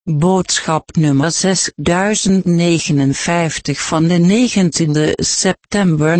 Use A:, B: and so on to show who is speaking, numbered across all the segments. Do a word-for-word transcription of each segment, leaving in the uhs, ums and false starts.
A: Boodschap nummer zesduizend negenenvijftig van de negentiende september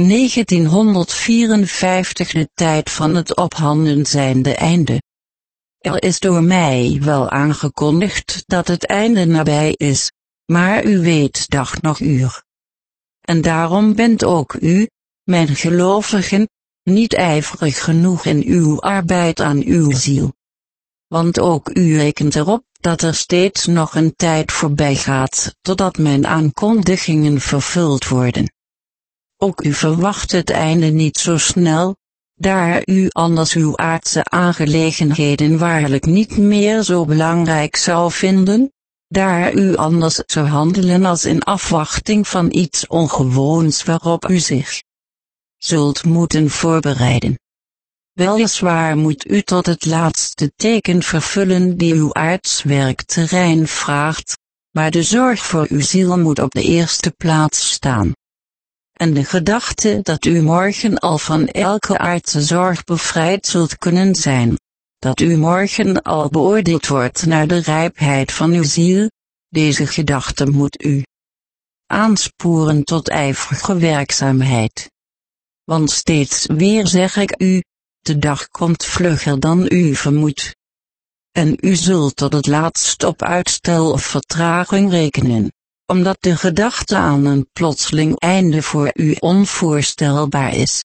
A: negentienhonderdvierenvijftig. De tijd van het ophanden zijnde einde. Er is door mij wel aangekondigd dat het einde nabij is, maar u weet dag nog uur. En daarom bent ook u, mijn gelovigen, niet ijverig genoeg in uw arbeid aan uw ziel. Want ook u rekent erop dat er steeds nog een tijd voorbij gaat, totdat mijn aankondigingen vervuld worden. Ook u verwacht het einde niet zo snel, daar u anders uw aardse aangelegenheden waarlijk niet meer zo belangrijk zou vinden, daar u anders zou handelen als in afwachting van iets ongewoons waarop u zich zult moeten voorbereiden. Weliswaar moet u tot het laatste teken vervullen die uw aards werkterrein vraagt, maar de zorg voor uw ziel moet op de eerste plaats staan. En de gedachte dat u morgen al van elke aardse zorg bevrijd zult kunnen zijn, dat u morgen al beoordeeld wordt naar de rijpheid van uw ziel, deze gedachte moet u aansporen tot ijverige werkzaamheid. Want steeds weer zeg ik u, de dag komt vlugger dan u vermoedt. En u zult tot het laatst op uitstel of vertraging rekenen, omdat de gedachte aan een plotseling einde voor u onvoorstelbaar is.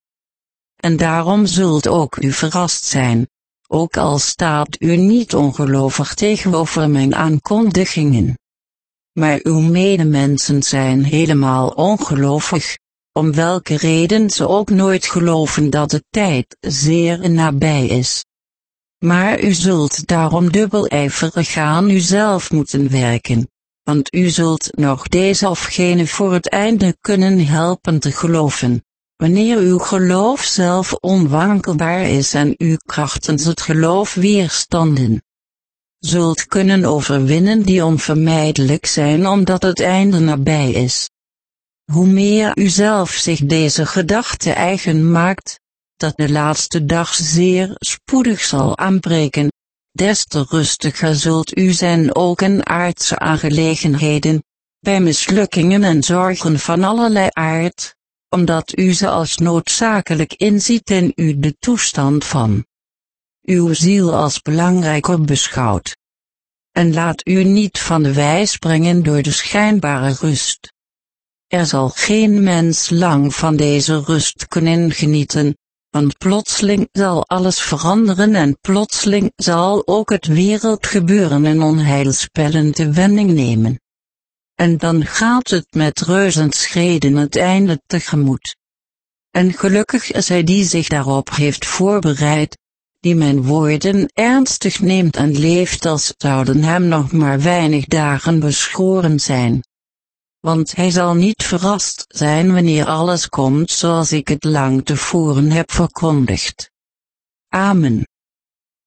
A: En daarom zult ook u verrast zijn, ook al staat u niet ongelovig tegenover mijn aankondigingen. Maar uw medemensen zijn helemaal ongelovig, om welke reden ze ook nooit geloven dat de tijd zeer nabij is. Maar u zult daarom dubbel ijverig aan uzelf moeten werken, want u zult nog deze of gene voor het einde kunnen helpen te geloven, wanneer uw geloof zelf onwankelbaar is en uw krachtens het geloof weerstanden zult kunnen overwinnen die onvermijdelijk zijn omdat het einde nabij is. Hoe meer u zelf zich deze gedachte eigen maakt, dat de laatste dag zeer spoedig zal aanbreken, des te rustiger zult u zijn ook in aardse aangelegenheden, bij mislukkingen en zorgen van allerlei aard, omdat u ze als noodzakelijk inziet en u de toestand van uw ziel als belangrijker beschouwt. En laat u niet van de wijs brengen door de schijnbare rust. Er zal geen mens lang van deze rust kunnen genieten, want plotseling zal alles veranderen en plotseling zal ook het wereldgebeuren een onheilspellende wending nemen. En dan gaat het met reuzenschreden het einde tegemoet. En gelukkig is hij die zich daarop heeft voorbereid, die mijn woorden ernstig neemt en leeft als zouden hem nog maar weinig dagen beschoren zijn. Want hij zal niet verrast zijn wanneer alles komt zoals ik het lang tevoren heb verkondigd. Amen.